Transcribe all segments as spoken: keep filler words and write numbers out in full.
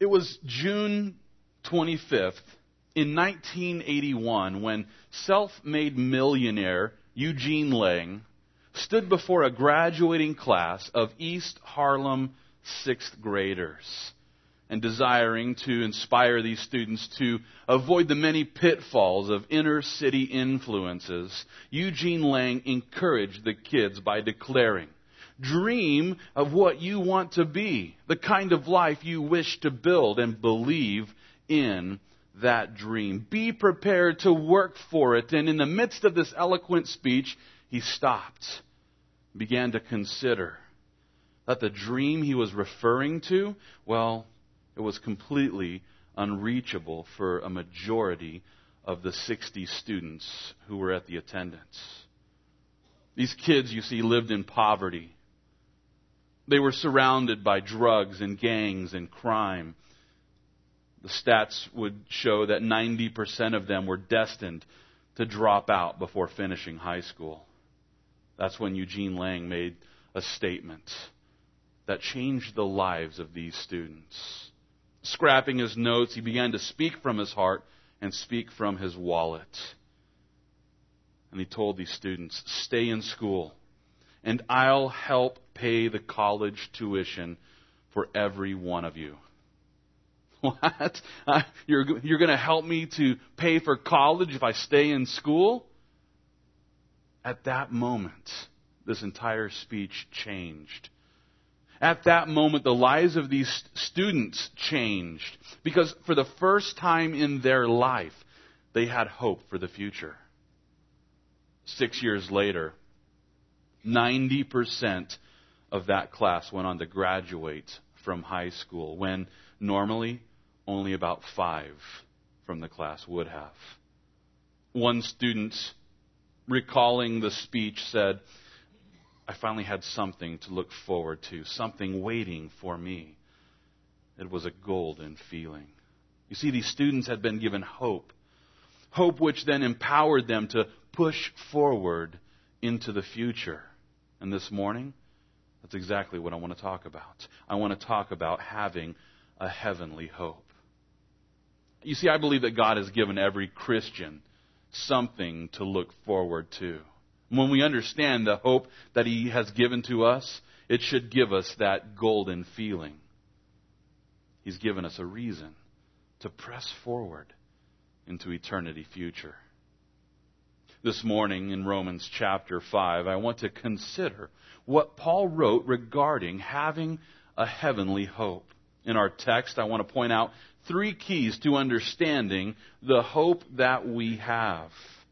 It was June twenty-fifth in nineteen eighty-one when self-made millionaire Eugene Lang stood before a graduating class of East Harlem sixth graders. And desiring to inspire these students to avoid the many pitfalls of inner city influences, Eugene Lang encouraged the kids by declaring, "Dream of what you want to be, the kind of life you wish to build, and believe in that dream. Be prepared to work for it." And in the midst of this eloquent speech, he stopped, began to consider that the dream he was referring to, well, it was completely unreachable for a majority of the sixty students who were at the attendance. These kids, you see, lived in poverty. They were surrounded by drugs and gangs and crime. The stats would show that ninety percent of them were destined to drop out before finishing high school. That's when Eugene Lang made a statement that changed the lives of these students. Scrapping his notes, he began to speak from his heart and speak from his wallet. And he told these students, "Stay in school, and I'll help pay the college tuition for every one of you." What? Uh, you're, you're going to help me to pay for college if I stay in school? At that moment, this entire speech changed. At that moment, the lives of these students changed because for the first time in their life, they had hope for the future. Six years later, ninety percent of that class went on to graduate from high school, when normally only about five from the class would have. One student, recalling the speech, said, "I finally had something to look forward to, something waiting for me. It was a golden feeling." You see, these students had been given hope. Hope which then empowered them to push forward into the future. And this morning, that's exactly what I want to talk about. I want to talk about having a heavenly hope. You see, I believe that God has given every Christian something to look forward to. When we understand the hope that He has given to us, it should give us that golden feeling. He's given us a reason to press forward into eternity future. This morning in Romans chapter five, I want to consider what Paul wrote regarding having a heavenly hope. In our text, I want to point out three keys to understanding the hope that we have.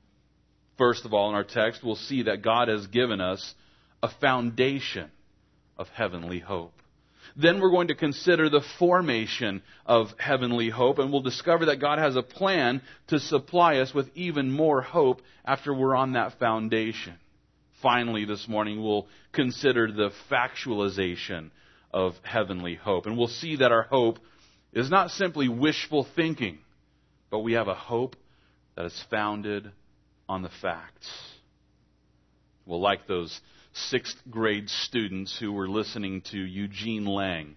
First of all, in our text, we'll see that God has given us a foundation of heavenly hope. Then we're going to consider the formation of heavenly hope, and we'll discover that God has a plan to supply us with even more hope after we're on that foundation. Finally, this morning, we'll consider the factualization of heavenly hope. And we'll see that our hope is not simply wishful thinking, but we have a hope that is founded on the facts. Well, like those sixth grade students who were listening to Eugene Lang,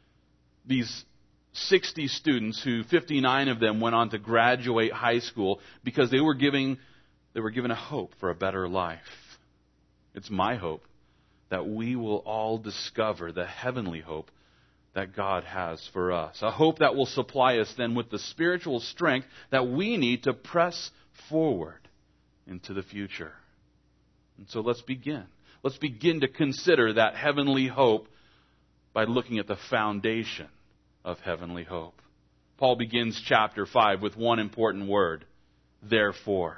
these sixty students, who fifty-nine of them went on to graduate high school because they were giving they were given a hope for a better life. It's my hope that we will all discover the heavenly hope that God has for us. A hope that will supply us then with the spiritual strength that we need to press forward into the future. And so let's begin. Let's begin to consider that heavenly hope by looking at the foundation of heavenly hope. Paul begins chapter five with one important word: therefore.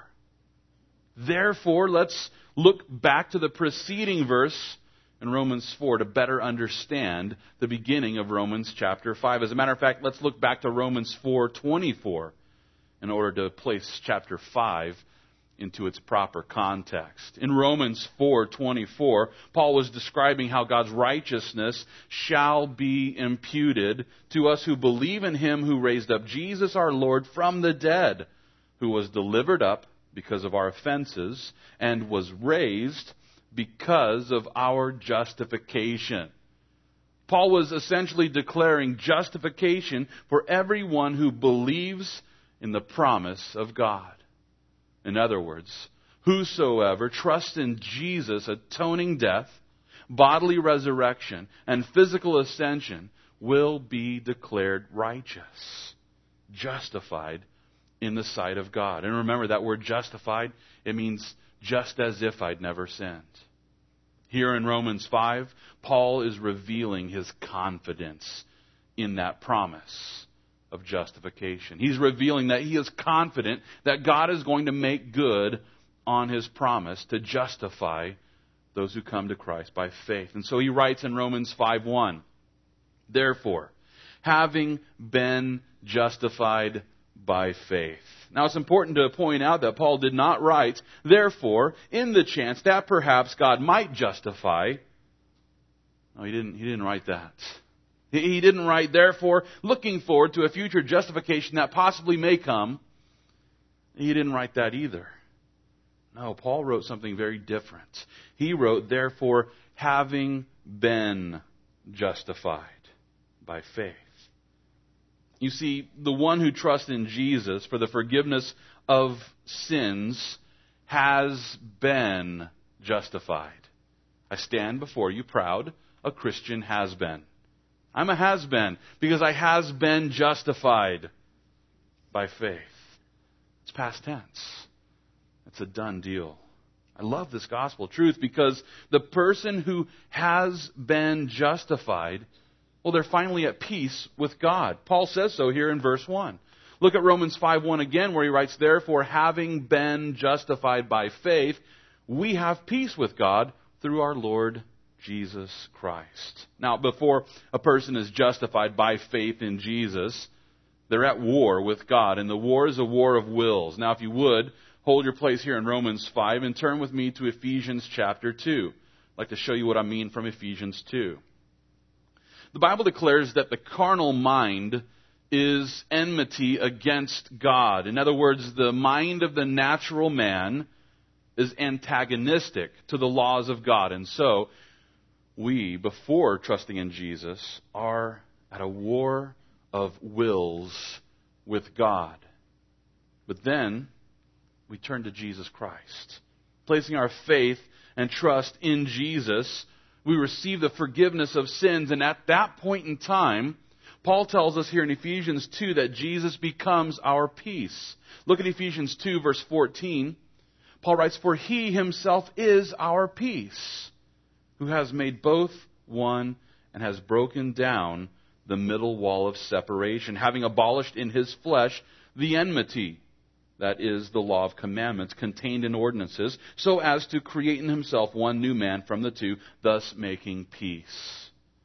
Therefore, let's look back to the preceding verse in Romans four to better understand the beginning of Romans chapter five. As a matter of fact, let's look back to Romans four twenty-four in order to place chapter five into its proper context. In Romans four twenty-four, Paul was describing how God's righteousness shall be imputed to us who believe in Him who raised up Jesus our Lord from the dead, who was delivered up because of our offenses and was raised because of our justification. Paul was essentially declaring justification for everyone who believes in the promise of God. In other words, whosoever trusts in Jesus' atoning death, bodily resurrection, and physical ascension will be declared righteous, justified in the sight of God. And remember, that word justified, it means just as if I'd never sinned. Here in Romans five, Paul is revealing his confidence in that promise of justification. He's revealing that he is confident that God is going to make good on his promise to justify those who come to Christ by faith. And so he writes in Romans five one, therefore, having been justified by faith. Now it's important to point out that Paul did not write, therefore, in the chance that perhaps God might justify. No, he didn't, he didn't write that. He didn't write, therefore, looking forward to a future justification that possibly may come. He didn't write that either. No, Paul wrote something very different. He wrote, therefore, having been justified by faith. You see, the one who trusts in Jesus for the forgiveness of sins has been justified. I stand before you proud, a Christian has been. I'm a has been because I has been justified by faith. It's past tense. It's a done deal. I love this gospel truth because the person who has been justified, well, they're finally at peace with God. Paul says so here in verse one. Look at Romans five one again where he writes, therefore, having been justified by faith, we have peace with God through our Lord Jesus Christ. Now, before a person is justified by faith in Jesus, they're at war with God, and the war is a war of wills. Now, if you would, hold your place here in Romans five and turn with me to Ephesians chapter two. I'd like to show you what I mean from Ephesians two. The Bible declares that the carnal mind is enmity against God. In other words, the mind of the natural man is antagonistic to the laws of God. And so, we, before trusting in Jesus, are at a war of wills with God. But then, we turn to Jesus Christ. Placing our faith and trust in Jesus, we receive the forgiveness of sins. And at that point in time, Paul tells us here in Ephesians two that Jesus becomes our peace. Look at Ephesians two, verse fourteen. Paul writes, for he himself is our peace, who has made both one and has broken down the middle wall of separation, having abolished in his flesh the enmity, that is, the law of commandments contained in ordinances, so as to create in himself one new man from the two, thus making peace.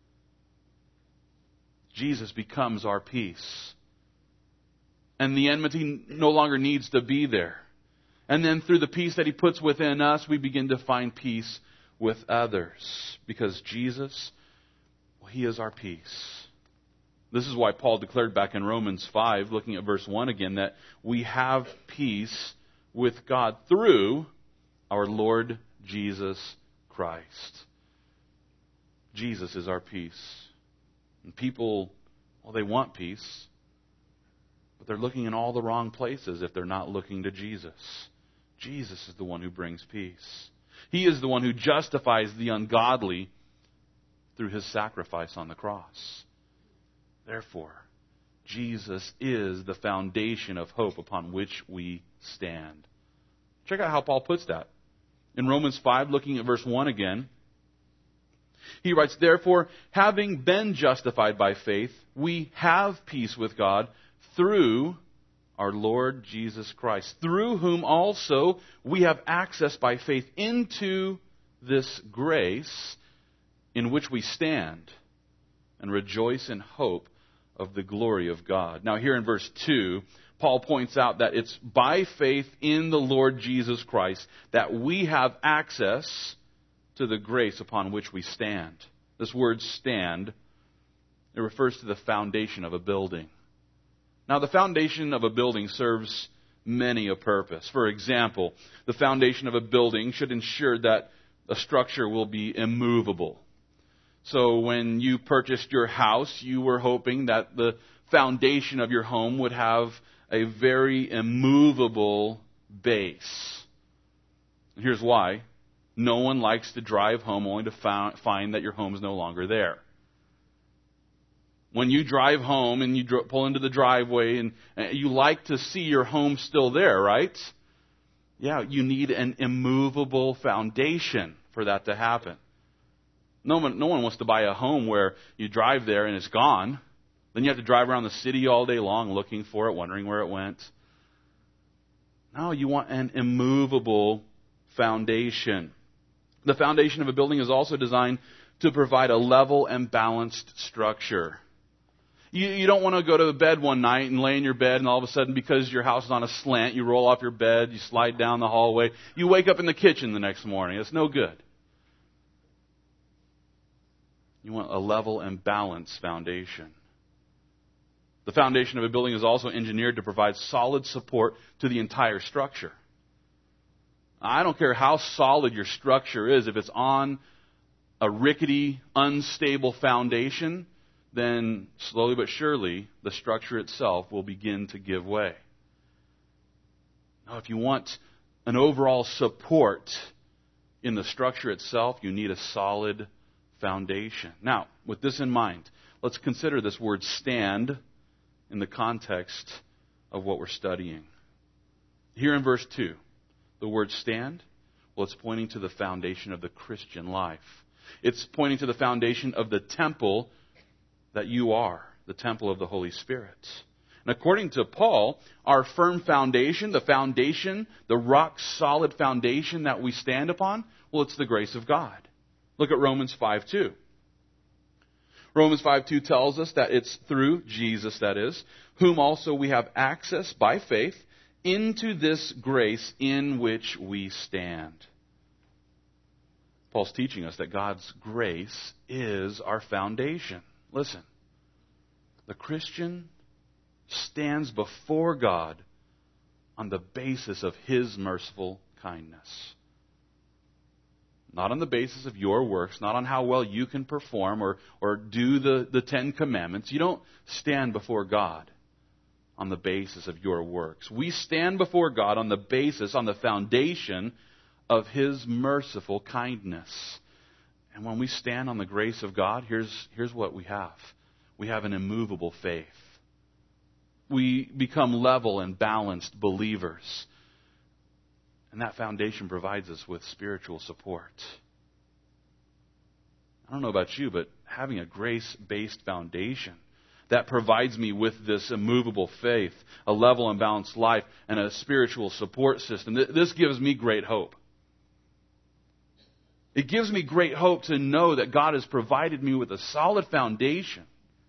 Jesus becomes our peace. And the enmity no longer needs to be there. And then through the peace that he puts within us, we begin to find peace with others. Because Jesus, well, he is our peace. This is why Paul declared back in Romans five, looking at verse one again, that we have peace with God through our Lord Jesus Christ. Jesus is our peace. And people, well, they want peace, but they're looking in all the wrong places if they're not looking to Jesus. Jesus is the one who brings peace. He is the one who justifies the ungodly through his sacrifice on the cross. Therefore, Jesus is the foundation of hope upon which we stand. Check out how Paul puts that. In Romans five, looking at verse one again, he writes, therefore, having been justified by faith, we have peace with God through our Lord Jesus Christ, through whom also we have access by faith into this grace in which we stand and rejoice in hope of the glory of God. Now here in verse two, Paul points out that it's by faith in the Lord Jesus Christ that we have access to the grace upon which we stand. This word stand, it refers to the foundation of a building. Now the foundation of a building serves many a purpose. For example, the foundation of a building should ensure that a structure will be immovable. So when you purchased your house, you were hoping that the foundation of your home would have a very immovable base. And here's why. No one likes to drive home only to find that your home is no longer there. When you drive home and you pull into the driveway and you like to see your home still there, right? Yeah, you need an immovable foundation for that to happen. No one, no one wants to buy a home where you drive there and it's gone. Then you have to drive around the city all day long looking for it, wondering where it went. No, you want an immovable foundation. The foundation of a building is also designed to provide a level and balanced structure. You, you don't want to go to bed one night and lay in your bed and all of a sudden, because your house is on a slant, you roll off your bed, you slide down the hallway, you wake up in the kitchen the next morning. It's no good. You want a level and balanced foundation. The foundation of a building is also engineered to provide solid support to the entire structure. I don't care how solid your structure is. If it's on a rickety, unstable foundation, then slowly but surely the structure itself will begin to give way. Now, if you want an overall support in the structure itself, you need a solid foundation. Now, with this in mind, let's consider this word stand in the context of what we're studying. Here in verse two, the word stand, well, it's pointing to the foundation of the Christian life. It's pointing to the foundation of the temple that you are, the temple of the Holy Spirit. And according to Paul, our firm foundation, the foundation, the rock-solid foundation that we stand upon, well, it's the grace of God. Look at Romans five two. Romans five two tells us that it's through Jesus, that is, whom also we have access by faith into this grace in which we stand. Paul's teaching us that God's grace is our foundation. Listen, the Christian stands before God on the basis of His merciful kindness. Not on the basis of your works, not on how well you can perform or, or do the, the Ten Commandments. You don't stand before God on the basis of your works. We stand before God on the basis, on the foundation of His merciful kindness. And when we stand on the grace of God, here's, here's what we have. We have an immovable faith. We become level and balanced believers. And that foundation provides us with spiritual support. I don't know about you, but having a grace-based foundation that provides me with this immovable faith, a level and balanced life, and a spiritual support system, this gives me great hope. It gives me great hope to know that God has provided me with a solid foundation.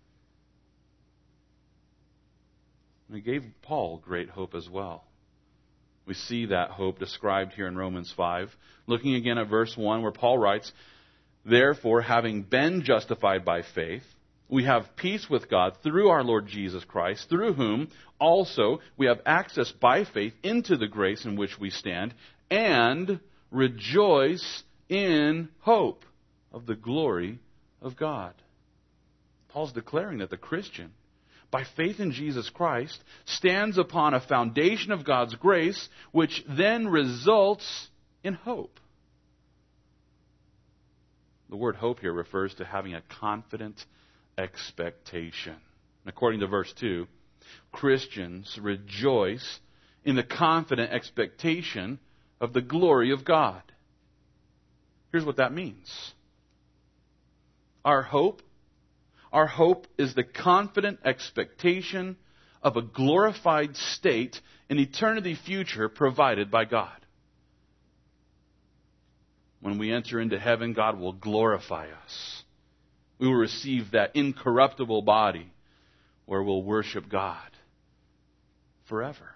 And He gave Paul great hope as well. We see that hope described here in Romans five. Looking again at verse one, where Paul writes, "Therefore, having been justified by faith, we have peace with God through our Lord Jesus Christ, through whom also we have access by faith into the grace in which we stand, and rejoice in hope of the glory of God." Paul's declaring that the Christian, by faith in Jesus Christ, stands upon a foundation of God's grace, which then results in hope. The word hope here refers to having a confident expectation. And according to verse two, Christians rejoice in the confident expectation of the glory of God. Here's what that means. Our hope Our hope is the confident expectation of a glorified state in eternity future provided by God. When we enter into heaven, God will glorify us. We will receive that incorruptible body where we'll worship God forever.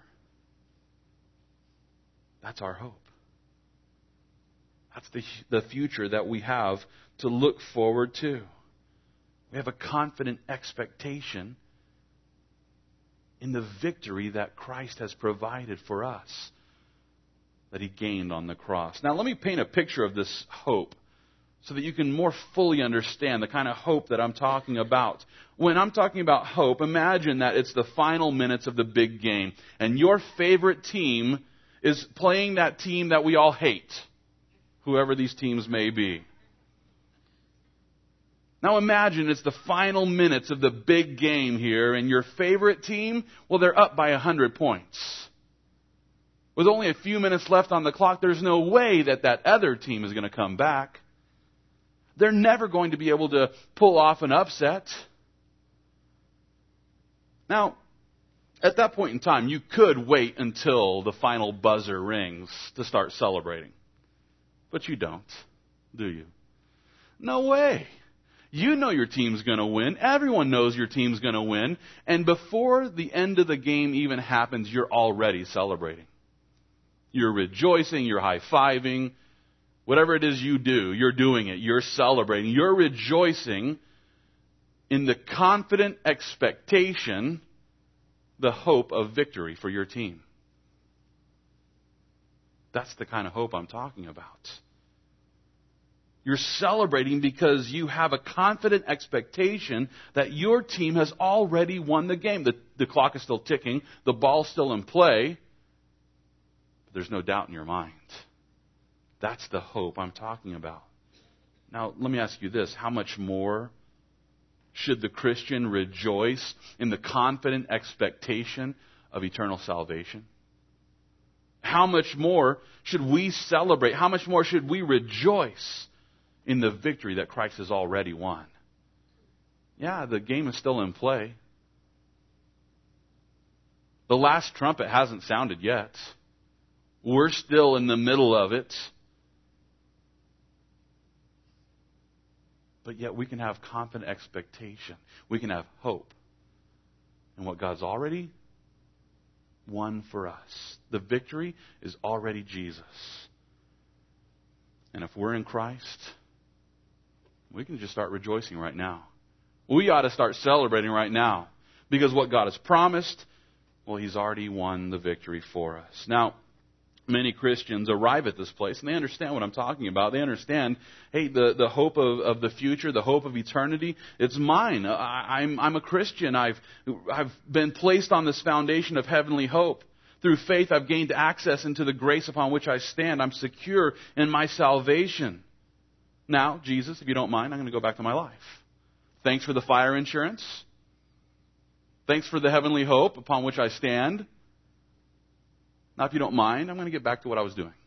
That's our hope. That's the, the future that we have to look forward to. We have a confident expectation in the victory that Christ has provided for us, that He gained on the cross. Now, let me paint a picture of this hope so that you can more fully understand the kind of hope that I'm talking about. When I'm talking about hope, imagine that it's the final minutes of the big game, and your favorite team is playing that team that we all hate, whoever these teams may be. Now imagine it's the final minutes of the big game here, and your favorite team, well, they're up by one hundred points. With only a few minutes left on the clock, there's no way that that other team is going to come back. They're never going to be able to pull off an upset. Now, at that point in time, you could wait until the final buzzer rings to start celebrating. But you don't, do you? No way. You know your team's going to win. Everyone knows your team's going to win. And before the end of the game even happens, you're already celebrating. You're rejoicing, you're high-fiving. Whatever it is you do, you're doing it. You're celebrating. You're rejoicing in the confident expectation, the hope of victory for your team. That's the kind of hope I'm talking about. You're celebrating because you have a confident expectation that your team has already won the game. The, the clock is still ticking. The ball's still in play. But there's no doubt in your mind. That's the hope I'm talking about. Now, let me ask you this. How much more should the Christian rejoice in the confident expectation of eternal salvation? How much more should we celebrate? How much more should we rejoice in the victory that Christ has already won? Yeah, the game is still in play. The last trumpet hasn't sounded yet. We're still in the middle of it. But yet we can have confident expectation. We can have hope in what God's already won for us. The victory is already Jesus. And if we're in Christ, we can just start rejoicing right now. We ought to start celebrating right now. Because what God has promised, well, He's already won the victory for us. Now, many Christians arrive at this place and they understand what I'm talking about. They understand, hey, the, the hope of, of the future, the hope of eternity, it's mine. I, I'm, I'm a Christian. I've, I've been placed on this foundation of heavenly hope. Through faith, I've gained access into the grace upon which I stand. I'm secure in my salvation. Now, Jesus, if you don't mind, I'm going to go back to my life. Thanks for the fire insurance. Thanks for the heavenly hope upon which I stand. Now, if you don't mind, I'm going to get back to what I was doing.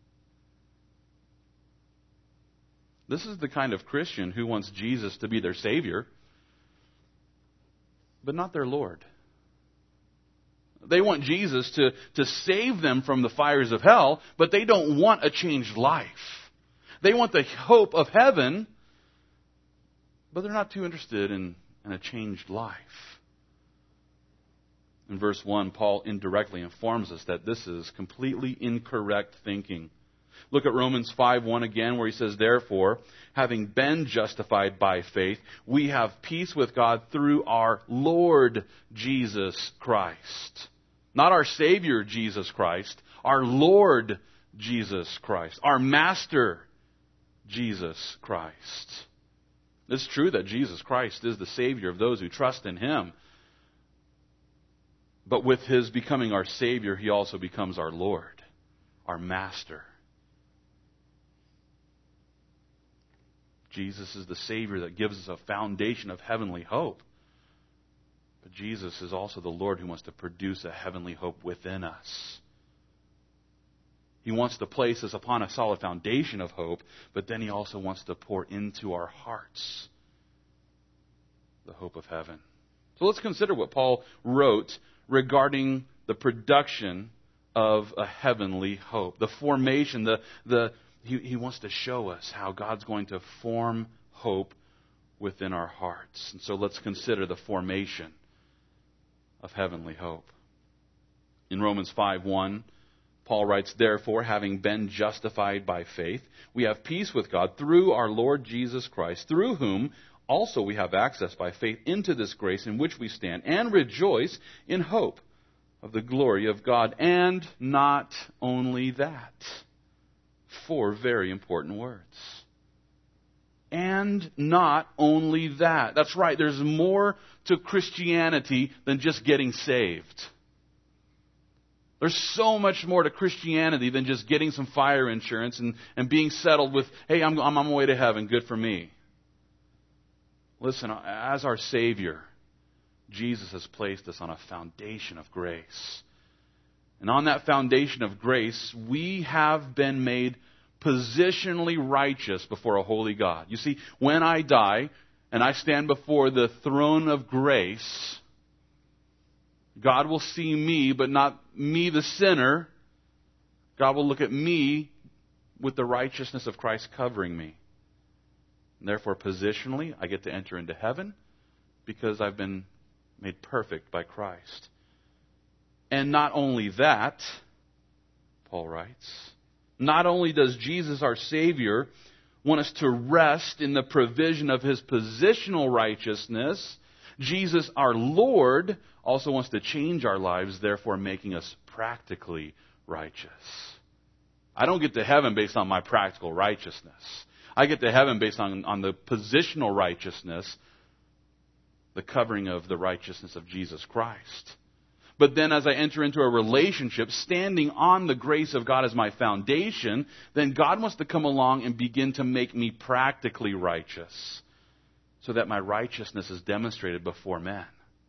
This is the kind of Christian who wants Jesus to be their Savior, but not their Lord. They want Jesus to, to save them from the fires of hell, but they don't want a changed life. They want the hope of heaven, but they're not too interested in, in a changed life. In verse one, Paul indirectly informs us that this is completely incorrect thinking. Look at Romans five one again, where he says, therefore, having been justified by faith, we have peace with God through our Lord Jesus Christ. Not our Savior Jesus Christ, our Lord Jesus Christ, our Master Jesus Christ. It's true that Jesus Christ is the Savior of those who trust in Him. But with His becoming our Savior, He also becomes our Lord, our Master. Jesus is the Savior that gives us a foundation of heavenly hope. But Jesus is also the Lord who wants to produce a heavenly hope within us. He wants to place us upon a solid foundation of hope, but then He also wants to pour into our hearts the hope of heaven. So let's consider what Paul wrote regarding the production of a heavenly hope. The formation, the the he, he wants to show us how God's going to form hope within our hearts. And so let's consider the formation of heavenly hope. In Romans five one, Paul writes, therefore, having been justified by faith, we have peace with God through our Lord Jesus Christ, through whom also we have access by faith into this grace in which we stand, and rejoice in hope of the glory of God. And not only that. Four very important words. And not only that. That's right, there's more to Christianity than just getting saved. There's so much more to Christianity than just getting some fire insurance and, and being settled with, hey, I'm, I'm on my way to heaven, good for me. Listen, as our Savior, Jesus has placed us on a foundation of grace. And on that foundation of grace, we have been made positionally righteous before a holy God. You see, when I die and I stand before the throne of grace, God will see me, but not me the sinner. God will look at me with the righteousness of Christ covering me. And therefore, positionally, I get to enter into heaven because I've been made perfect by Christ. And not only that, Paul writes, not only does Jesus, our Savior, want us to rest in the provision of His positional righteousness, Jesus, our Lord, also wants to change our lives, therefore making us practically righteous. I don't get to heaven based on my practical righteousness. I get to heaven based on, on the positional righteousness, the covering of the righteousness of Jesus Christ. But then as I enter into a relationship, standing on the grace of God as my foundation, then God wants to come along and begin to make me practically righteous, so that my righteousness is demonstrated before men.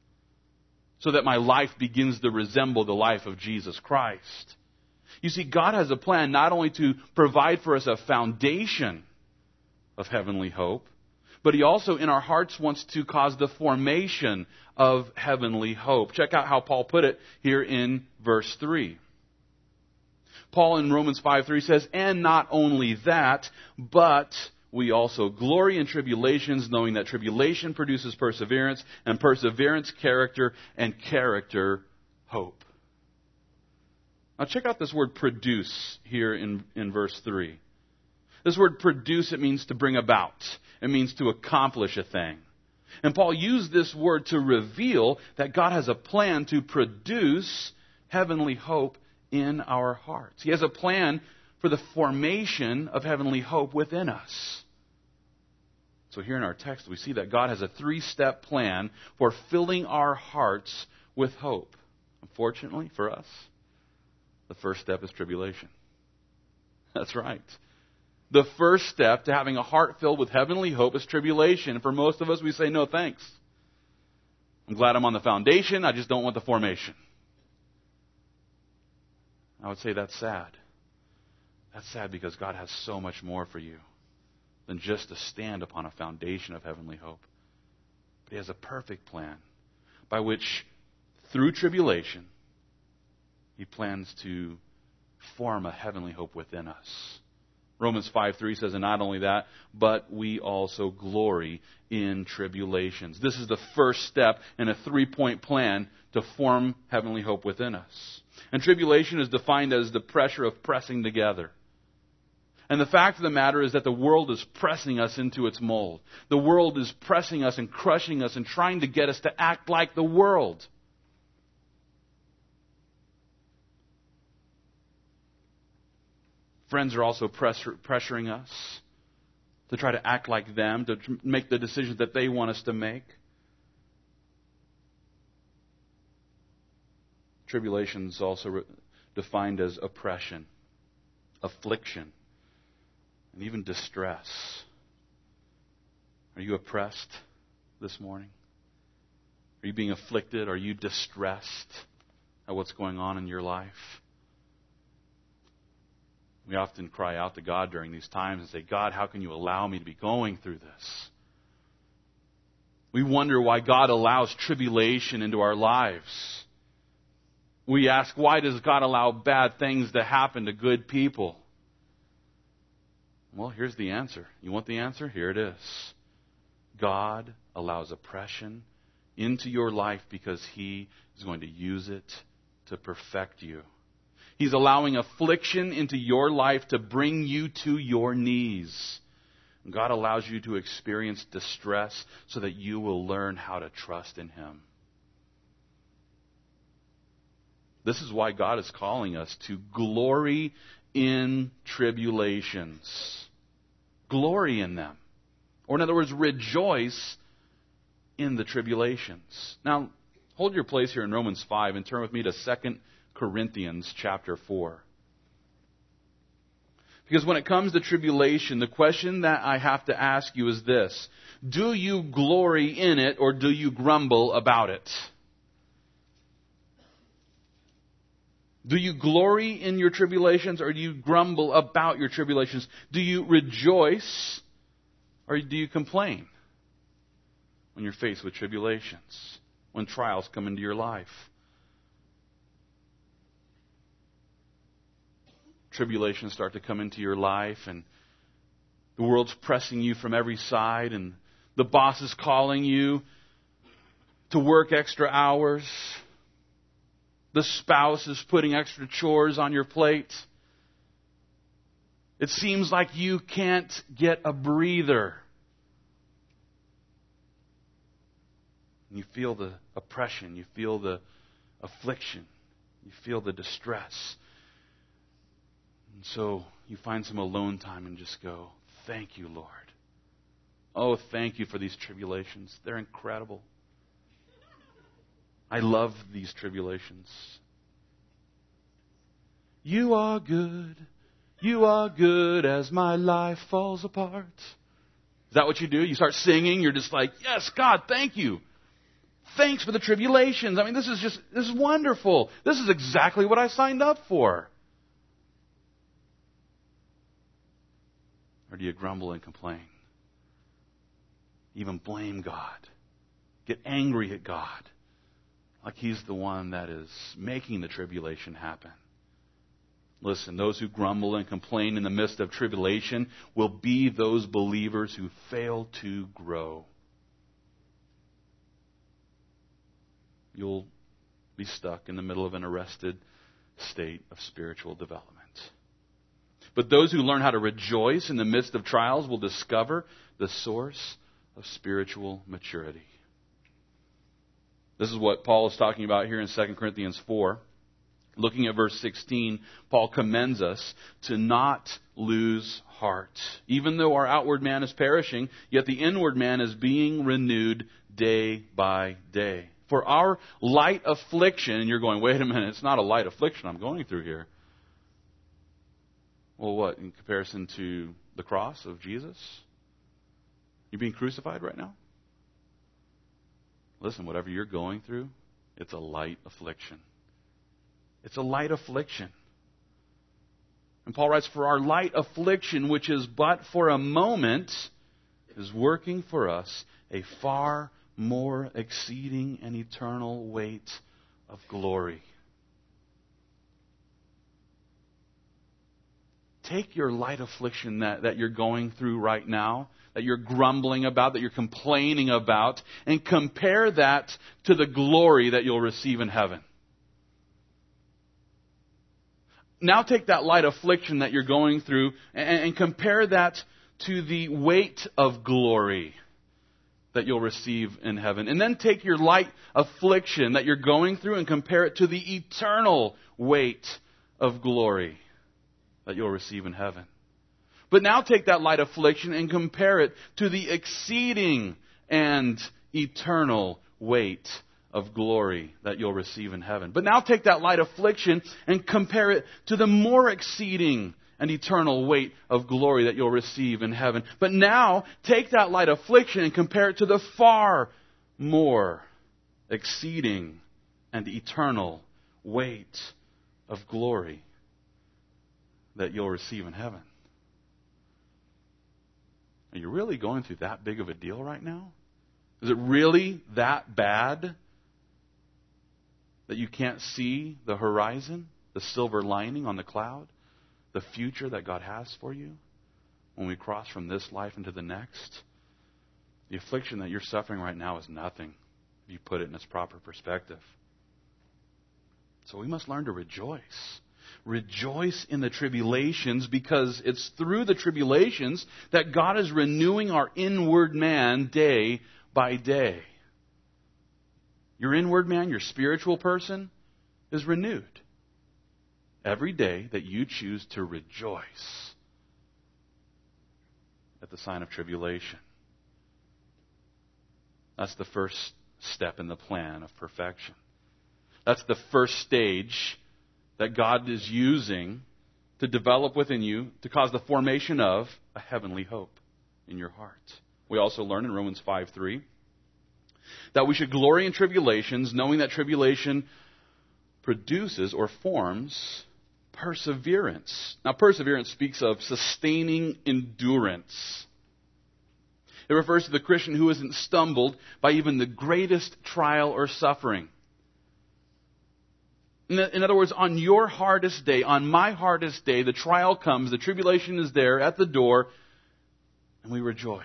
So that my life begins to resemble the life of Jesus Christ. You see, God has a plan not only to provide for us a foundation of heavenly hope, but He also in our hearts wants to cause the formation of heavenly hope. Check out how Paul put it here in verse three. Paul in Romans five three says, and not only that, but we also glory in tribulations, knowing that tribulation produces perseverance, and perseverance, character, and character, hope. Now check out this word produce here in, in verse three. This word produce, it means to bring about. It means to accomplish a thing. And Paul used this word to reveal that God has a plan to produce heavenly hope in our hearts. He has a plan for the formation of heavenly hope within us. So here in our text, we see that God has a three-step plan for filling our hearts with hope. Unfortunately for us, the first step is tribulation. That's right. The first step to having a heart filled with heavenly hope is tribulation. And for most of us, we say, no thanks. I'm glad I'm on the foundation. I just don't want the formation. I would say that's sad. That's sad because God has so much more for you than just to stand upon a foundation of heavenly hope. But He has a perfect plan by which, through tribulation, He plans to form a heavenly hope within us. Romans five three says, and not only that, but we also glory in tribulations. This is the first step in a three-point plan to form heavenly hope within us. And tribulation is defined as the pressure of pressing together. And the fact of the matter is that the world is pressing us into its mold. The world is pressing us and crushing us and trying to get us to act like the world. Friends are also pressure, pressuring us to try to act like them, to make the decisions that they want us to make. Tribulation is also re- defined as oppression, affliction, and even distress. Are you oppressed this morning? Are you being afflicted? Are you distressed at what's going on in your life? We often cry out to God during these times and say, God, how can you allow me to be going through this? We wonder why God allows tribulation into our lives. We ask, why does God allow bad things to happen to good people? Well, here's the answer. You want the answer? Here it is. God allows oppression into your life because He is going to use it to perfect you. He's allowing affliction into your life to bring you to your knees. God allows you to experience distress so that you will learn how to trust in Him. This is why God is calling us to glory in tribulations. Glory in them. Or in other words, rejoice in the tribulations. Now, hold your place here in Romans five and turn with me to Second Corinthians chapter four. Because when it comes to tribulation, the question that I have to ask you is this: do you glory in it or do you grumble about it? Do you glory in your tribulations or do you grumble about your tribulations? Do you rejoice or do you complain when you're faced with tribulations, when trials come into your life? Tribulations start to come into your life and the world's pressing you from every side and the boss is calling you to work extra hours. The spouse is putting extra chores on your plate. It seems like you can't get a breather. You feel the oppression. You feel the affliction. You feel the distress. And so you find some alone time and just go, thank you, Lord. Oh, thank you for these tribulations. They're incredible. I love these tribulations. You are good. You are good as my life falls apart. Is that what you do? You start singing. You're just like, yes, God, thank you. Thanks for the tribulations. I mean, this is just, this is wonderful. This is exactly what I signed up for. Or do you grumble and complain? Even blame God. Get angry at God. Like He's the one that is making the tribulation happen. Listen, those who grumble and complain in the midst of tribulation will be those believers who fail to grow. You'll be stuck in the middle of an arrested state of spiritual development. But those who learn how to rejoice in the midst of trials will discover the source of spiritual maturity. This is what Paul is talking about here in Second Corinthians four. Looking at verse sixteen, Paul commends us to not lose heart. Even though our outward man is perishing, yet the inward man is being renewed day by day. For our light affliction, and you're going, wait a minute, it's not a light affliction I'm going through here. Well, what, in comparison to the cross of Jesus? You being crucified right now? Listen, whatever you're going through, it's a light affliction. It's a light affliction. And Paul writes, for our light affliction, which is but for a moment, is working for us a far more exceeding and eternal weight of glory. Take your light affliction that, that you're going through right now, that you're grumbling about, that you're complaining about, and compare that to the glory that you'll receive in heaven. Now take that light affliction that you're going through and, and compare that to the weight of glory that you'll receive in heaven. And then take your light affliction that you're going through and compare it to the eternal weight of glory that you'll receive in heaven. But now take that light affliction and compare it to the exceeding and eternal weight of glory that you'll receive in heaven. But now take that light affliction and compare it to the more exceeding and eternal weight of glory that you'll receive in heaven. But now take that light affliction and compare it to the far more exceeding and eternal weight of glory that you'll receive in heaven. Are you really going through that big of a deal right now? Is it really that bad that you can't see the horizon, the silver lining on the cloud, the future that God has for you when we cross from this life into the next? The affliction that you're suffering right now is nothing if you put it in its proper perspective. So we must learn to rejoice. Rejoice in the tribulations, because it's through the tribulations that God is renewing our inward man day by day. Your inward man, your spiritual person, is renewed every day that you choose to rejoice at the sign of tribulation. That's the first step in the plan of perfection. That's the first stage that God is using to develop within you to cause the formation of a heavenly hope in your heart. We also learn in Romans five three that we should glory in tribulations, knowing that tribulation produces or forms perseverance. Now, perseverance speaks of sustaining endurance. It refers to the Christian who isn't stumbled by even the greatest trial or suffering. In other words, on your hardest day, on my hardest day, the trial comes, the tribulation is there at the door, and we rejoice.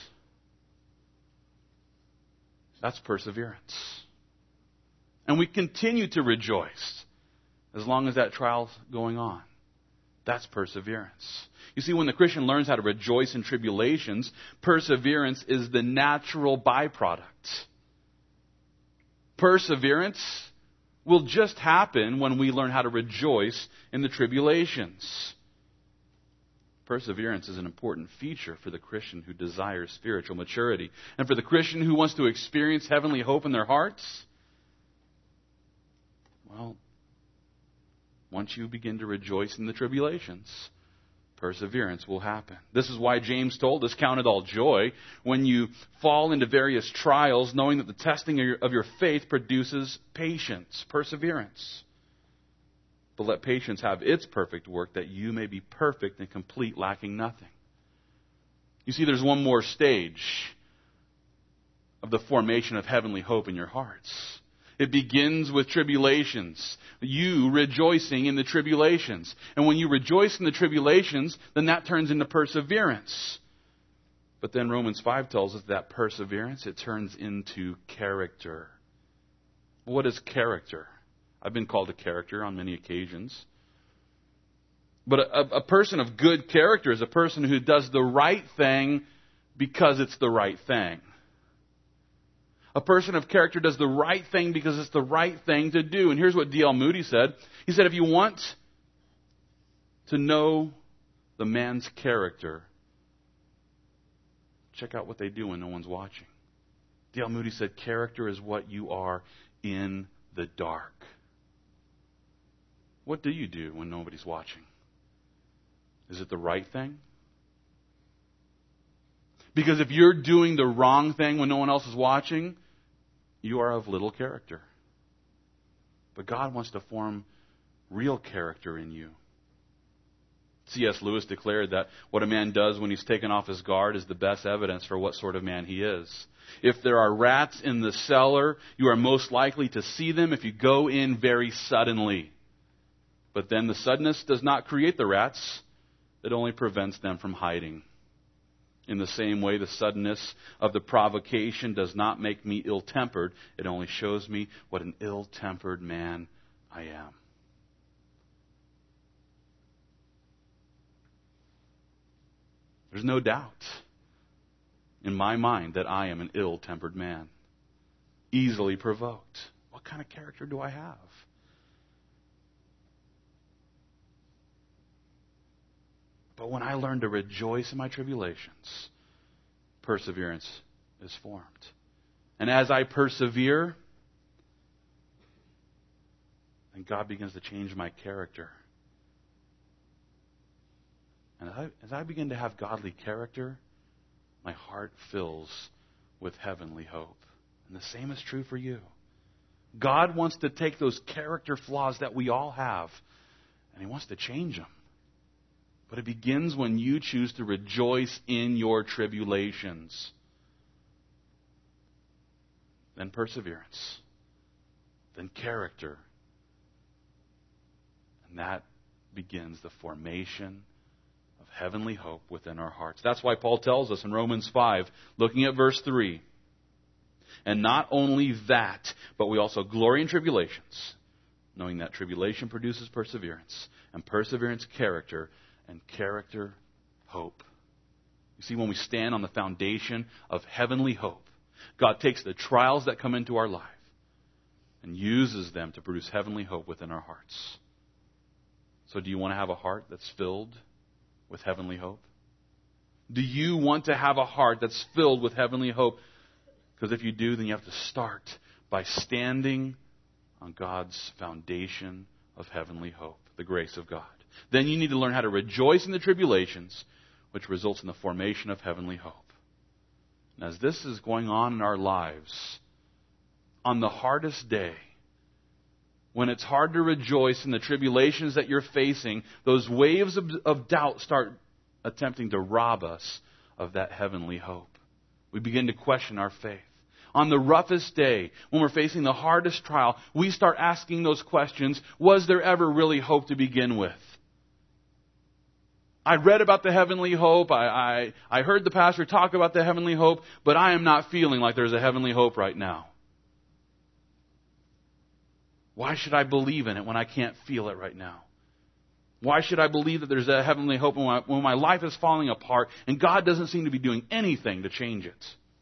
That's perseverance. And we continue to rejoice as long as that trial's going on. That's perseverance. You see, when the Christian learns how to rejoice in tribulations, perseverance is the natural byproduct. Perseverance will just happen when we learn how to rejoice in the tribulations. Perseverance is an important feature for the Christian who desires spiritual maturity. And for the Christian who wants to experience heavenly hope in their hearts, well, once you begin to rejoice in the tribulations, perseverance will happen. This is why James told us, count it all joy when you fall into various trials, knowing that the testing of your, of your faith produces patience, perseverance. But let patience have its perfect work, that you may be perfect and complete, lacking nothing. You see, there's one more stage of the formation of heavenly hope in your hearts. It begins with tribulations. You rejoicing in the tribulations. And when you rejoice in the tribulations, then that turns into perseverance. But then Romans five tells us that perseverance, it turns into character. What is character? I've been called a character on many occasions. But a, a person of good character is a person who does the right thing because it's the right thing. A person of character does the right thing because it's the right thing to do. And here's what D L Moody said. He said, if you want to know the man's character, check out what they do when no one's watching. D L Moody said, character is what you are in the dark. What do you do when nobody's watching? Is it the right thing? Because if you're doing the wrong thing when no one else is watching, you are of little character. But God wants to form real character in you. C S Lewis declared that what a man does when he's taken off his guard is the best evidence for what sort of man he is. If there are rats in the cellar, you are most likely to see them if you go in very suddenly. But then the suddenness does not create the rats. It only prevents them from hiding. In the same way, the suddenness of the provocation does not make me ill-tempered. It only shows me what an ill-tempered man I am. There's no doubt in my mind that I am an ill-tempered man, easily provoked. What kind of character do I have? But when I learn to rejoice in my tribulations, perseverance is formed. And as I persevere, then God begins to change my character. And as I, as I begin to have godly character, my heart fills with heavenly hope. And the same is true for you. God wants to take those character flaws that we all have, and He wants to change them. But it begins when you choose to rejoice in your tribulations. Then perseverance. Then character. And that begins the formation of heavenly hope within our hearts. That's why Paul tells us in Romans five, looking at verse three, and not only that, but we also glory in tribulations, knowing that tribulation produces perseverance, and perseverance character, and character, hope. You see, when we stand on the foundation of heavenly hope, God takes the trials that come into our life and uses them to produce heavenly hope within our hearts. So do you want to have a heart that's filled with heavenly hope? Do you want to have a heart that's filled with heavenly hope? Because if you do, then you have to start by standing on God's foundation of heavenly hope, the grace of God. Then you need to learn how to rejoice in the tribulations, which results in the formation of heavenly hope. And as this is going on in our lives, on the hardest day, when it's hard to rejoice in the tribulations that you're facing, those waves of, of doubt start attempting to rob us of that heavenly hope. We begin to question our faith. On the roughest day, when we're facing the hardest trial, we start asking those questions. Was there ever really hope to begin with? I read about the heavenly hope. I, I, I heard the pastor talk about the heavenly hope, but I am not feeling like there's a heavenly hope right now. Why should I believe in it when I can't feel it right now? Why should I believe that there's a heavenly hope when my, when my life is falling apart and God doesn't seem to be doing anything to change it?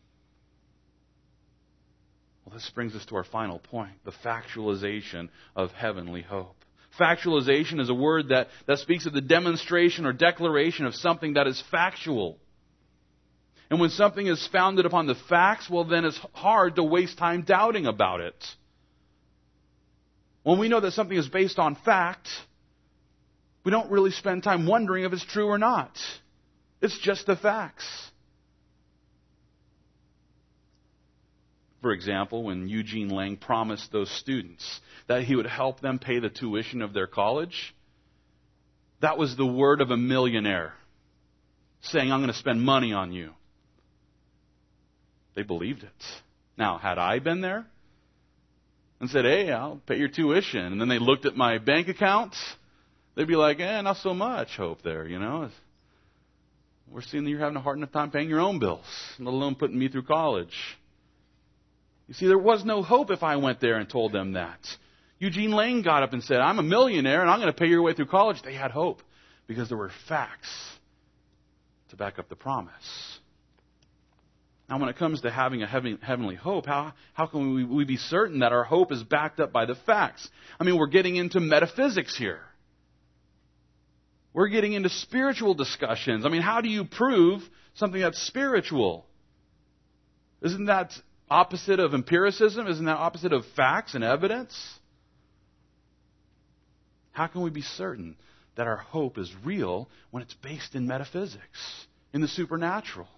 Well, this brings us to our final point, the factualization of heavenly hope. Factualization is a word that, that speaks of the demonstration or declaration of something that is factual. And when something is founded upon the facts, well, then it's hard to waste time doubting about it. When we know that something is based on fact, we don't really spend time wondering if it's true or not. It's just the facts. For example, when Eugene Lang promised those students that he would help them pay the tuition of their college, that was the word of a millionaire saying, I'm going to spend money on you. They believed it. Now, had I been there and said, hey, I'll pay your tuition, and then they looked at my bank account, they'd be like, eh, not so much hope there, you know. We're seeing that you're having a hard enough time paying your own bills, let alone putting me through college. You see, there was no hope if I went there and told them that. Eugene Lang got up and said, I'm a millionaire and I'm going to pay your way through college. They had hope because there were facts to back up the promise. Now, when it comes to having a heavenly hope, how, how can we, we be certain that our hope is backed up by the facts? I mean, we're getting into metaphysics here. We're getting into spiritual discussions. I mean, how do you prove something that's spiritual? Isn't that opposite of empiricism? Isn't that opposite of facts and evidence? How can we be certain that our hope is real when it's based in metaphysics, in the supernatural?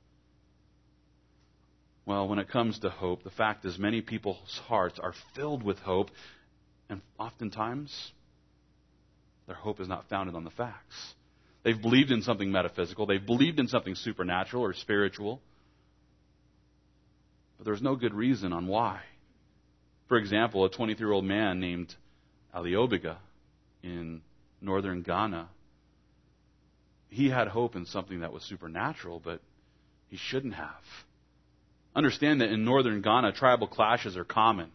Well, when it comes to hope, the fact is many people's hearts are filled with hope, and oftentimes their hope is not founded on the facts. They've believed in something metaphysical. They've believed in something supernatural or spiritual. But there's no good reason on why. For example, a twenty-three-year-old man named Aliobiga in northern Ghana, he had hope in something that was supernatural, but he shouldn't have. Understand that in northern Ghana, tribal clashes are common.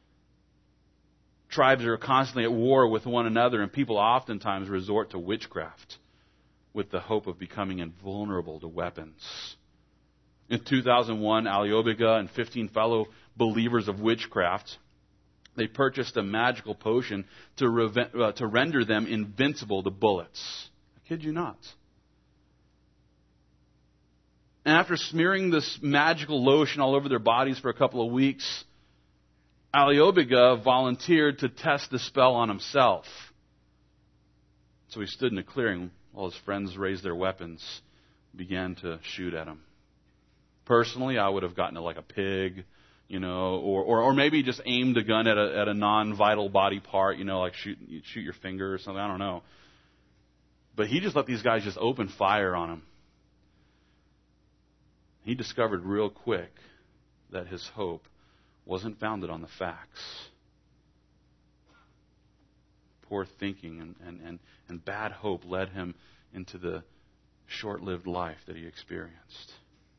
Tribes are constantly at war with one another, and people oftentimes resort to witchcraft with the hope of becoming invulnerable to weapons. In two thousand one, Aliobiga and fifteen fellow believers of witchcraft, they purchased a magical potion to, reve- uh, to render them invincible to bullets. I kid you not. And after smearing this magical lotion all over their bodies for a couple of weeks, Aliobiga volunteered to test the spell on himself. So he stood in a clearing while his friends raised their weapons, began to shoot at him. Personally, I would have gotten it like a pig, you know, or, or or maybe just aimed a gun at a at a non-vital body part, you know, like shoot shoot your finger or something. I don't know. But he just let these guys just open fire on him. He discovered real quick that his hope wasn't founded on the facts. Poor thinking and, and, and, and bad hope led him into the short-lived life that he experienced.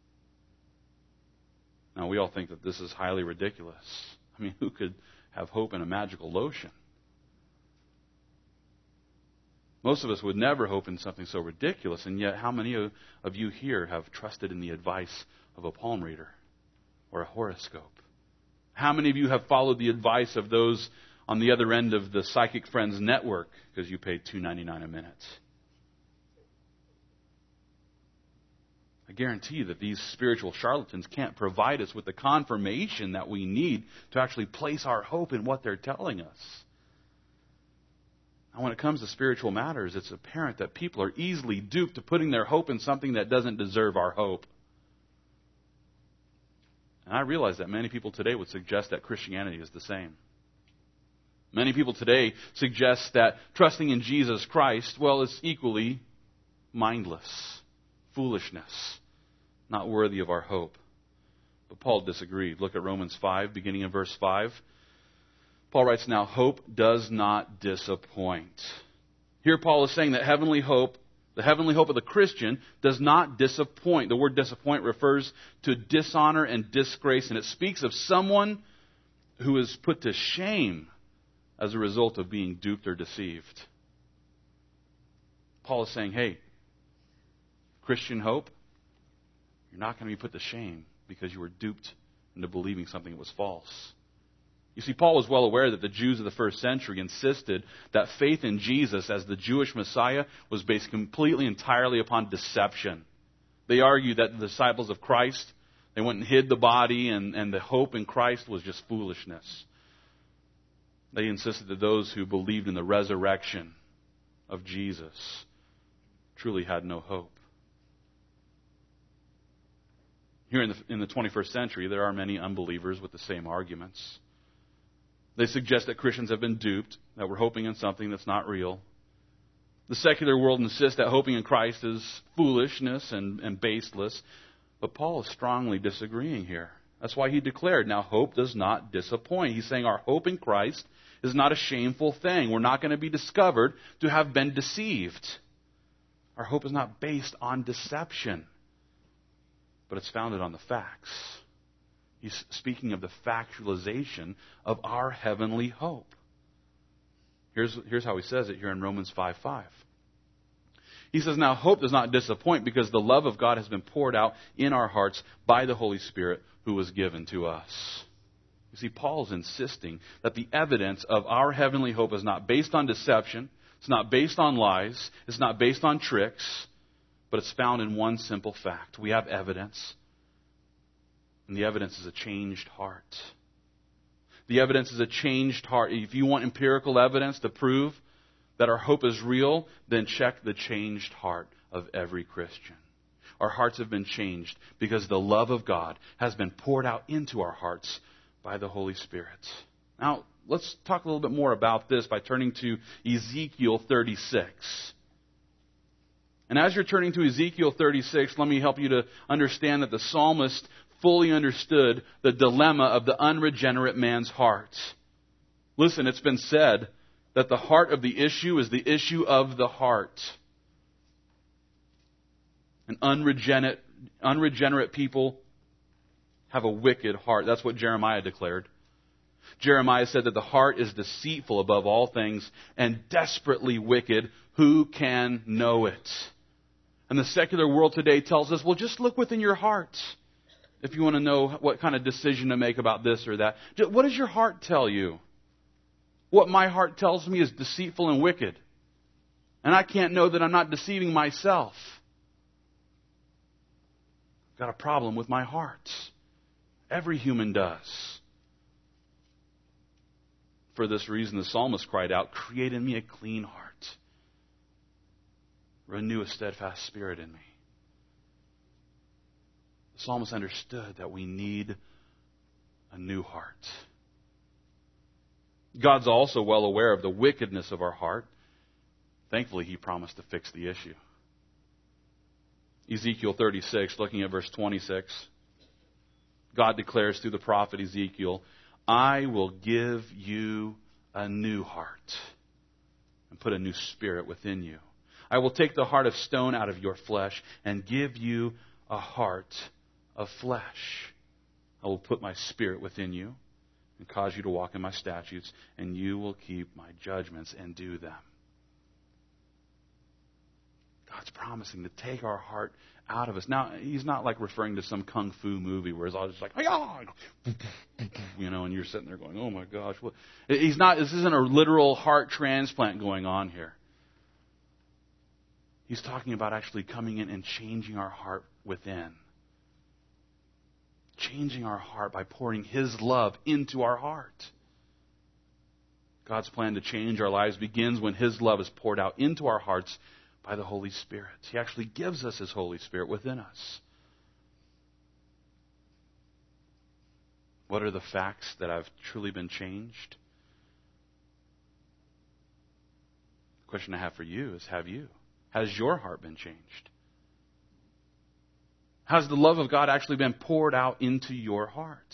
Now, we all think that this is highly ridiculous. I mean, who could have hope in a magical lotion? Most of us would never hope in something so ridiculous, and yet how many of you here have trusted in the advice of a palm reader or a horoscope? How many of you have followed the advice of those on the other end of the Psychic Friends network because you paid two dollars and ninety-nine cents a minute? I guarantee you that these spiritual charlatans can't provide us with the confirmation that we need to actually place our hope in what they're telling us. And when it comes to spiritual matters, it's apparent that people are easily duped to putting their hope in something that doesn't deserve our hope. And I realize that many people today would suggest that Christianity is the same. Many people today suggest that trusting in Jesus Christ, well, is equally mindless, foolishness, not worthy of our hope. But Paul disagreed. Look at Romans five, beginning in verse five. Paul writes, "Now hope does not disappoint." Here Paul is saying that heavenly hope, the heavenly hope of the Christian, does not disappoint. The word disappoint refers to dishonor and disgrace, and it speaks of someone who is put to shame as a result of being duped or deceived. Paul is saying, hey, Christian hope, you're not going to be put to shame because you were duped into believing something that was false. You see, Paul was well aware that the Jews of the first century insisted that faith in Jesus as the Jewish Messiah was based completely, entirely upon deception. They argued that the disciples of Christ, they went and hid the body, and, and the hope in Christ was just foolishness. They insisted that those who believed in the resurrection of Jesus truly had no hope. Here in the, in the twenty-first century, there are many unbelievers with the same arguments. They suggest that Christians have been duped, that we're hoping in something that's not real. The secular world insists that hoping in Christ is foolishness and, and baseless. But Paul is strongly disagreeing here. That's why he declared, now hope does not disappoint. He's saying our hope in Christ is not a shameful thing. We're not going to be discovered to have been deceived. Our hope is not based on deception, but it's founded on the facts. He's speaking of the factualization of our heavenly hope. Here's, here's how he says it here in Romans five five. He says, now hope does not disappoint because the love of God has been poured out in our hearts by the Holy Spirit who was given to us. You see, Paul's insisting that the evidence of our heavenly hope is not based on deception. It's not based on lies. It's not based on tricks. But it's found in one simple fact. We have evidence. And the evidence is a changed heart. The evidence is a changed heart. If you want empirical evidence to prove that our hope is real, then check the changed heart of every Christian. Our hearts have been changed because the love of God has been poured out into our hearts by the Holy Spirit. Now, let's talk a little bit more about this by turning to Ezekiel thirty-six. And as you're turning to Ezekiel thirty-six, let me help you to understand that the psalmist fully understood the dilemma of the unregenerate man's heart. Listen, it's been said that the heart of the issue is the issue of the heart. And unregenerate, unregenerate people have a wicked heart. That's what Jeremiah declared. Jeremiah said that the heart is deceitful above all things and desperately wicked. Who can know it? And the secular world today tells us, well, just look within your heart if you want to know what kind of decision to make about this or that. What does your heart tell you? What my heart tells me is deceitful and wicked. And I can't know that I'm not deceiving myself. I've got a problem with my heart. Every human does. For this reason, the psalmist cried out, create in me a clean heart. Renew a steadfast spirit in me. The psalmist understood that we need a new heart. God's also well aware of the wickedness of our heart. Thankfully, He promised to fix the issue. Ezekiel thirty-six, looking at verse twenty-six, God declares through the prophet Ezekiel, I will give you a new heart and put a new spirit within you. I will take the heart of stone out of your flesh and give you a heart of flesh. I will put my spirit within you and cause you to walk in my statutes, and you will keep my judgments and do them. God's promising to take our heart out of us. Now, He's not like referring to some kung fu movie where it's all just like, you know, and you're sitting there going, oh my gosh. What? He's not, this isn't a literal heart transplant going on here. He's talking about actually coming in and changing our heart within. Changing our heart by pouring His love into our heart. God's plan to change our lives begins when His love is poured out into our hearts by the Holy Spirit. He actually gives us His Holy Spirit within us. What are the facts that I've truly been changed? The question I have for you is, have you? Has your heart been changed? Has the love of God actually been poured out into your heart?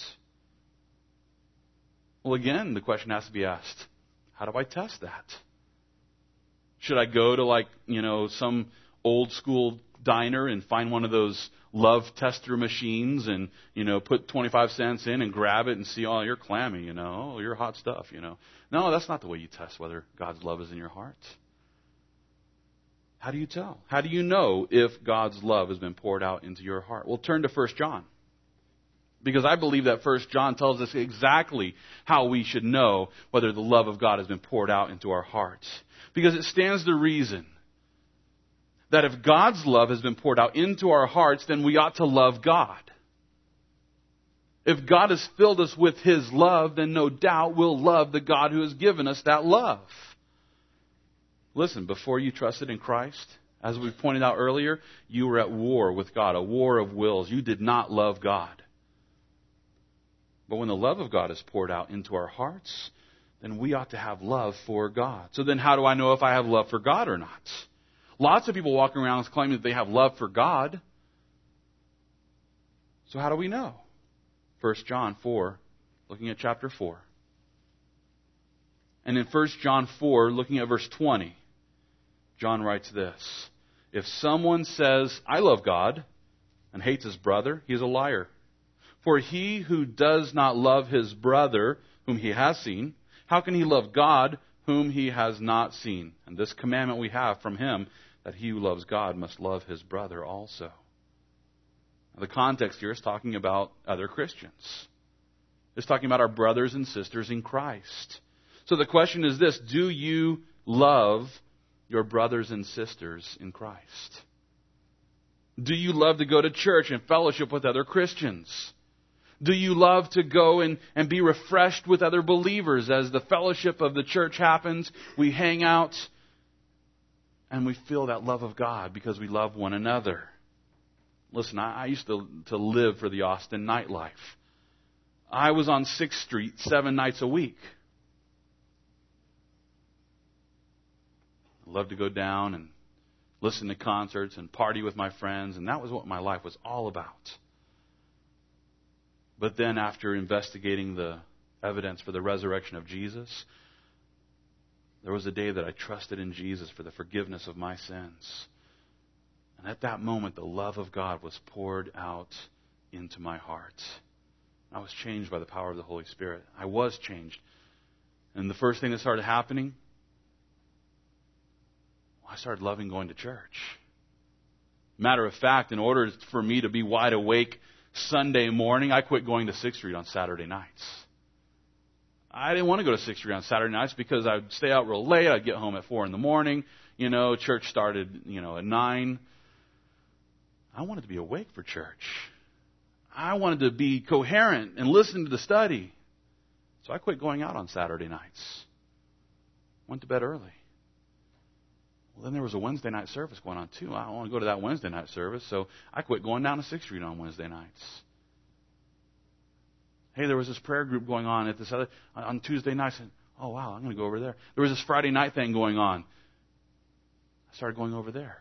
Well, again, the question has to be asked, how do I test that? Should I go to like, you know, some old school diner and find one of those love tester machines and, you know, put twenty-five cents in and grab it and see, oh, you're clammy, you know, oh, you're hot stuff, you know. No, that's not the way you test whether God's love is in your heart. How do you tell? How do you know if God's love has been poured out into your heart? Well, turn to First John. Because I believe that First John tells us exactly how we should know whether the love of God has been poured out into our hearts. Because it stands to reason that if God's love has been poured out into our hearts, then we ought to love God. If God has filled us with His love, then no doubt we'll love the God who has given us that love. Listen, before you trusted in Christ, as we pointed out earlier, you were at war with God, a war of wills. You did not love God. But when the love of God is poured out into our hearts, then we ought to have love for God. So then how do I know if I have love for God or not? Lots of people walking around claiming that they have love for God. So how do we know? First John four, looking at chapter four. And in First John four, looking at verse twenty, John writes this: if someone says, I love God, and hates his brother, he is a liar. For he who does not love his brother, whom he has seen, how can he love God, whom he has not seen? And this commandment we have from him, that he who loves God must love his brother also. Now, the context here is talking about other Christians. It's talking about our brothers and sisters in Christ. So the question is this: do you love your brothers and sisters in Christ? Do you love to go to church and fellowship with other Christians? Do you love to go and, and be refreshed with other believers as the fellowship of the church happens? We hang out and we feel that love of God because we love one another. Listen, I, I used to, to live for the Austin nightlife. I was on sixth Street seven nights a week. I loved to go down and listen to concerts and party with my friends, and that was what my life was all about. But then after investigating the evidence for the resurrection of Jesus, there was a day that I trusted in Jesus for the forgiveness of my sins. And at that moment, the love of God was poured out into my heart. I was changed by the power of the Holy Spirit. I was changed. And the first thing that started happening, I started loving going to church. Matter of fact, in order for me to be wide awake Sunday morning, I quit going to sixth Street on Saturday nights. I didn't want to go to sixth Street on Saturday nights because I'd stay out real late. I'd get home at four in the morning. You know, church started, you know, at nine. I wanted to be awake for church. I wanted to be coherent and listen to the study. So I quit going out on Saturday nights. Went to bed early. Well, then there was a Wednesday night service going on too. I don't want to go to that Wednesday night service, so I quit going down to sixth Street on Wednesday nights. Hey, there was this prayer group going on at this other on Tuesday nights. And, oh wow, I'm going to go over there. There was this Friday night thing going on. I started going over there.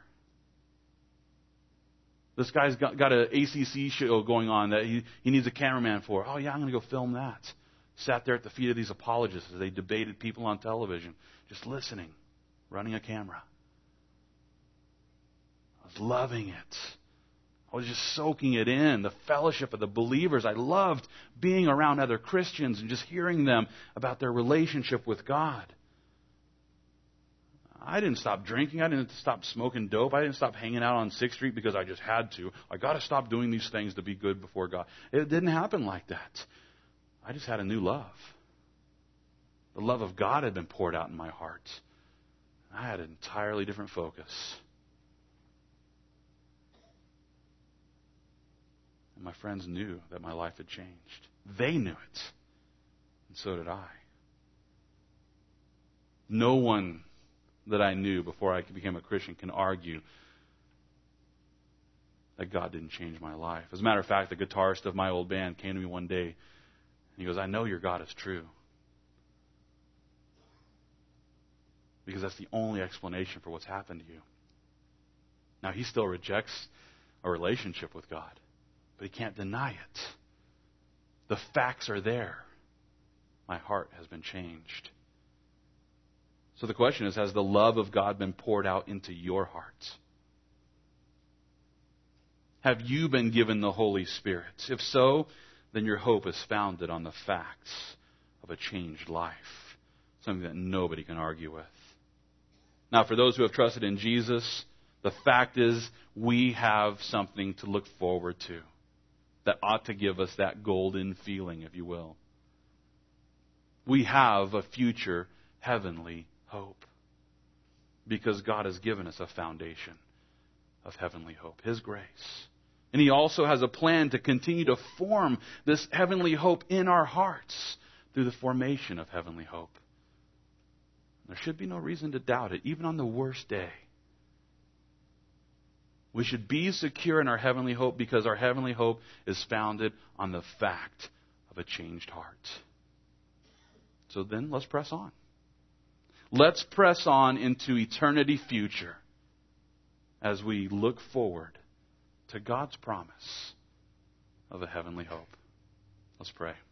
This guy's got, got an A C C show going on that he, he needs a cameraman for. Oh yeah, I'm going to go film that. Sat there at the feet of these apologists as they debated people on television, just listening, running a camera. I was loving it. I was just soaking it in, the fellowship of the believers. I loved being around other Christians and just hearing them about their relationship with God. I didn't stop drinking. I didn't stop smoking dope. I didn't stop hanging out on sixth Street because I just had to. I got to stop doing these things to be good before God. It didn't happen like that. I just had a new love. The love of God had been poured out in my heart. I had an entirely different focus. And my friends knew that my life had changed. They knew it. And so did I. No one that I knew before I became a Christian can argue that God didn't change my life. As a matter of fact, the guitarist of my old band came to me one day and he goes, I know your God is true. Because that's the only explanation for what's happened to you. Now, he still rejects a relationship with God, but he can't deny it. The facts are there. My heart has been changed. So the question is, has the love of God been poured out into your hearts? Have you been given the Holy Spirit? If so, then your hope is founded on the facts of a changed life, something that nobody can argue with. Now, for those who have trusted in Jesus, the fact is we have something to look forward to that ought to give us that golden feeling, if you will. We have a future heavenly hope because God has given us a foundation of heavenly hope, His grace. And He also has a plan to continue to form this heavenly hope in our hearts through the formation of heavenly hope. There should be no reason to doubt it, even on the worst day. We should be secure in our heavenly hope because our heavenly hope is founded on the fact of a changed heart. So then, let's press on. Let's press on into eternity future as we look forward to God's promise of a heavenly hope. Let's pray.